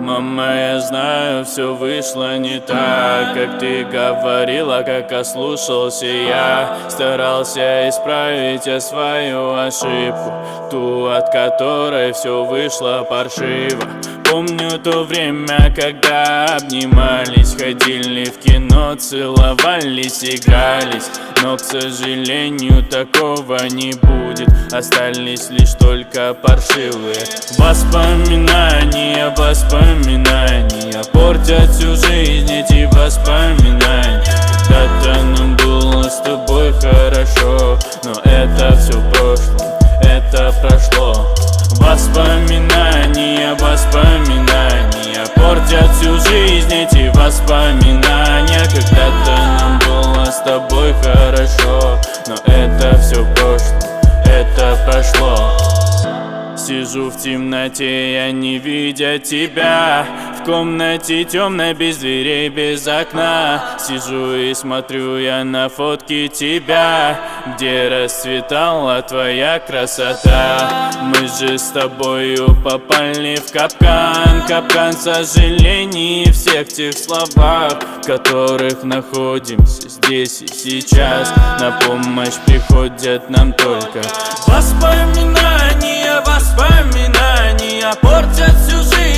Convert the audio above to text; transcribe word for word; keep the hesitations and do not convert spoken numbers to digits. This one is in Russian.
Мама, я знаю, все вышло не так, как ты говорила, как ослушался я. Старался исправить я свою ошибку, ту, от которой все вышло паршиво. Помню то время, когда обнимались, ходили в кино, целовались, игрались. Но, к сожалению, такого не будет. Остались лишь только паршивые воспоминания, воспоминания. Портят всю жизнь эти воспоминания. Когда-то нам было с тобой хорошо, но это все в прошлом, это прошло. Воспоминания, воспоминания. Портят всю жизнь эти воспоминания. Когда-то нам было с тобой хорошо, но это все в прошлом, это прошло. Сижу в темноте, я не видя тебя. В комнате темной, без дверей, без окна. Сижу и смотрю я на фотки тебя, где расцветала твоя красота. Мы же с тобою попали в капкан, капкан сожалений и всех тех словах, в которых находимся здесь и сейчас. На помощь приходят нам только воспоминания, воспоминания. Портят всю жизнь